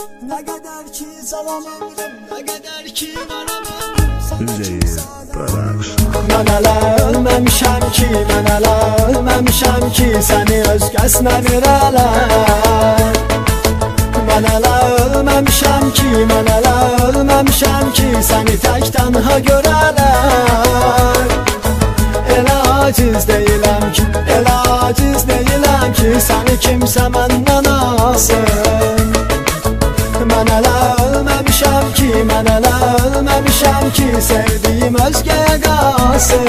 Ne kadar ki salam ömrüm, ne kadar ki varam ömrüm Üzeyir Production. Mən hələ ölməmişəm ki, mən hələ ölməmişəm ki, səni özgəsinə verələr. Mən hələ ölməmişəm ki, mən hələ ölməmişəm ki, səni tək tənha görələr. Elə aciz deyiləm ki, elə aciz deyiləm ki, səni kimsə məndən alsın. Mən hələ ölməmişəm ki, mən hələ ölməmişəm ki, sevdiyim özgəyə qalsın.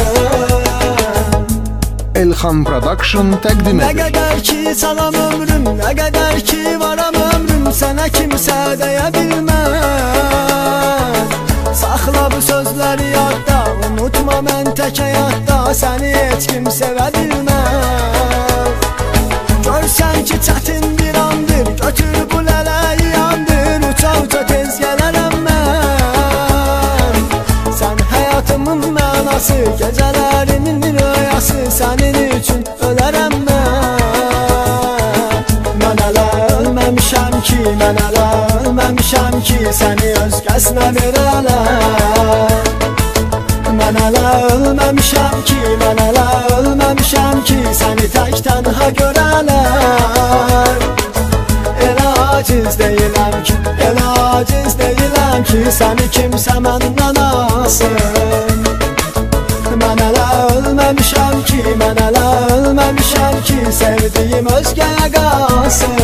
Elxan Production təqdim Nə edir. qədər ki salam ömrüm, nə qədər ki varam ömrüm, sənə kimsə deyə bilməz. Saxla bu sözləri yadda, unutma mən tək həyatda, səni heç kim sevə bilməz. Görsən ki çətin bir andır, götür bu lələyi yandır, uça-uça tez gələrəm mən. Sən həyatımın mənası, gecələrimin röyası, sənin üçün ölərəm mən. Mən hələ ölməmişəm ki, mən hələ ölməmişəm ki, səni özgəsinə verələr. Mən hələ ölməmişəm ki, mən hələ ölməmişəm ki, səni tək tənha görələr. Elə aciz deyiləm ki, elə aciz deyiləm ki, səni kimsə məndən alsın. Mən hələ ölməmişəm ki, mən hələ ölməmişəm ki, sevdiyim özgəyə qalsın.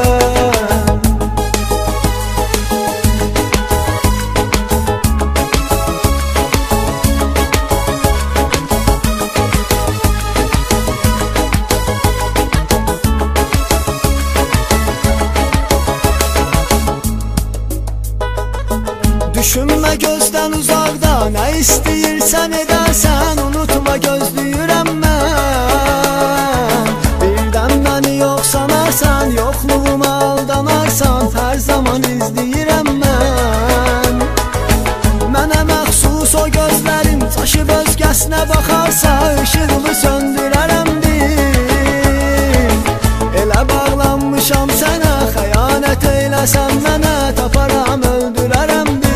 Düşünmə gözdən uzaqda, nə istəyirsən edərsən, unutma gözləyirəm mən. Birdən məni yox sanarsan, yoxluğuma aldanarsan, hər zaman izləyirəm mən. Mənə məxsus o gözlərin, çaşıb özgəsinə baxarsa, işığımı söndürərəm bil. Elə bağlanmışam sənə, xəyanət eyləsən mənə, taparam öldürərəm bil.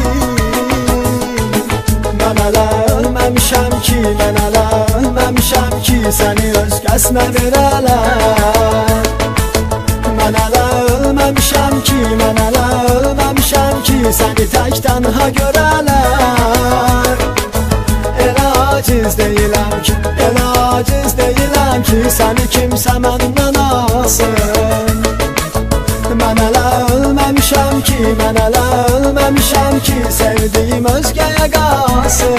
Mən hələ ölməmişəm ki, mən hələ ölməmişəm ki, səni özgəsinə verələr. Mən hələ ölməmişəm ki, mən hələ ölməmişəm ki, səni tək tənha görələr. Elə aciz deyiləm ki, elə aciz deyiləm ki, səni kimsə məndən alsın. Mən hələ ölməmişəm ki, mən hələ ölməmişəm ki, sevdiyim özgəyə qalsın.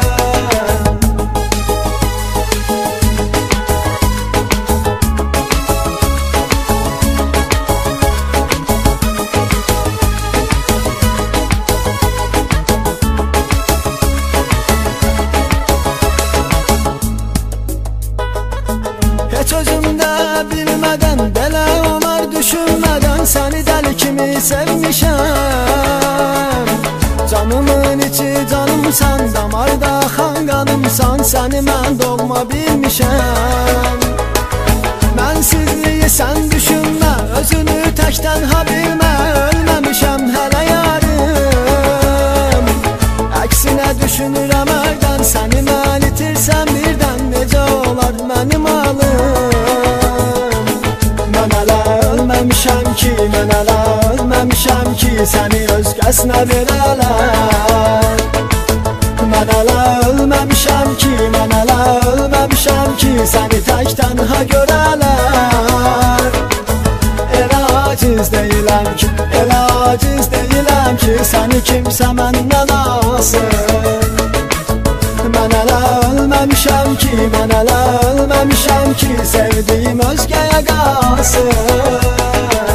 Heç özümdə bilmədən, belə olar düşünmədən, səni dəli kimi sevmişəm. Canımın içi canımsan, damarda axan qanımsan, səni mən doğma bilmişəm. Mənsizliyi sən düşünmə, özünü tək tənha bilmə, ölməmişəm hələ yarım. Əksinə düşünürəm hərdən, səni mən itirsəm birdən, necə olar mənim halım. Mən hələ ölməmişəm ki, mən hələ ölməmişəm ki, səni özgəsinə verələr. Mən hələ ölməmişəm ki, mən hələ ölməmişəm ki, səni tək tənha görələr. Elə aciz deyiləm ki, elə aciz deyiləm ki, səni kimsə məndən alsın. Mən hələ ölməmişəm ki, mən hələ ölməmişəm ki, sevdiyim özgəyə qalsın.